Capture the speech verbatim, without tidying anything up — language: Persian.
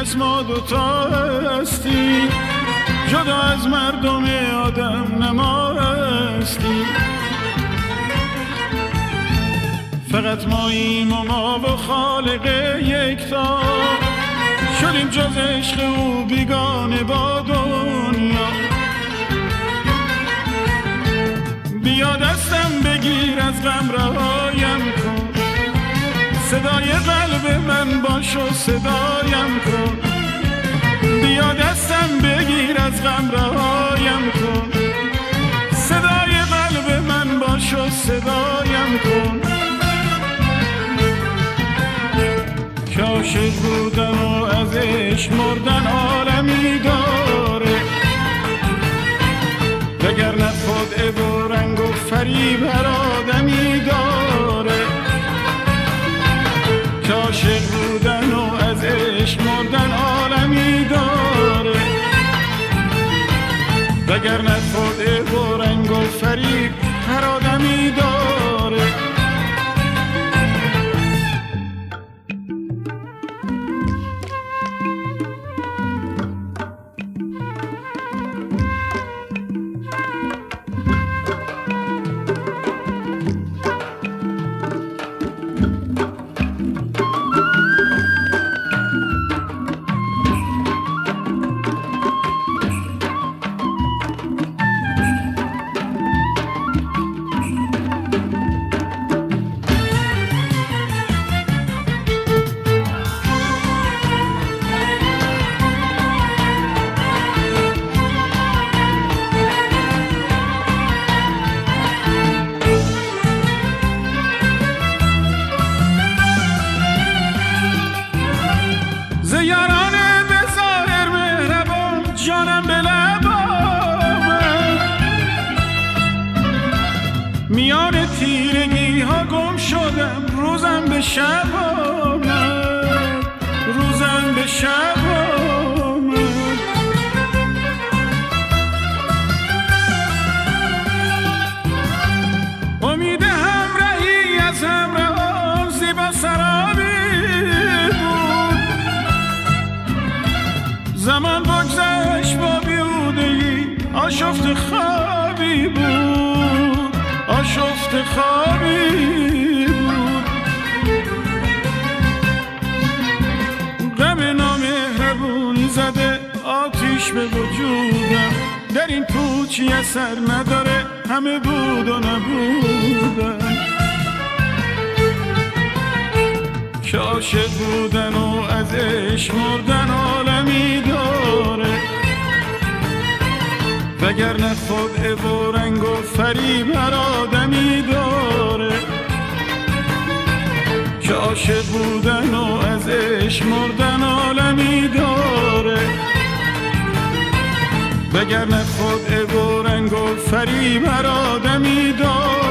از ما دوتا هستی، جدا از مردم آدم نما هستی. فقط ماییم و ما و خالق یکتا، شدیم جز عشق او بیگانه با دنیا. بیا دستم بگیر از غم رهایم کن، صدای قلب من باش و صدایم کن. بیا دستم بگیر از غم رهایم کن، صدای قلب من باش و صدایم کن. که عاشق بودن و از عشق مردن عالمی داره، وگرنه خدعه و رنگ و فریب هر آدمی داره. که عاشق بودن و از عشق مردن عالمی داره، وگرنه خدعه و رنگ و فریب هر آدمی داره. میان تیرگی ها گم شدم، روزم به شب آمد، روزم به شب آمد. امید همراهی از همراهان زیبا سرابی بود، زمان بگذشت با بیهودگی آشفت خوابی بود، آشفت خوابی بود. غم نامهربونی زده آتیش به وجودم، در این پوچی اثر نداره همه بود و نبودم. که عاشق بودن و از عشق مردن عالمی داره، وگرنه خدعه و رنگ و فریب هر آدمی داره. که عاشق بودن و از عشق مردن عالمی داره، وگرنه خدعه و رنگ و فریب هر آدمی داره.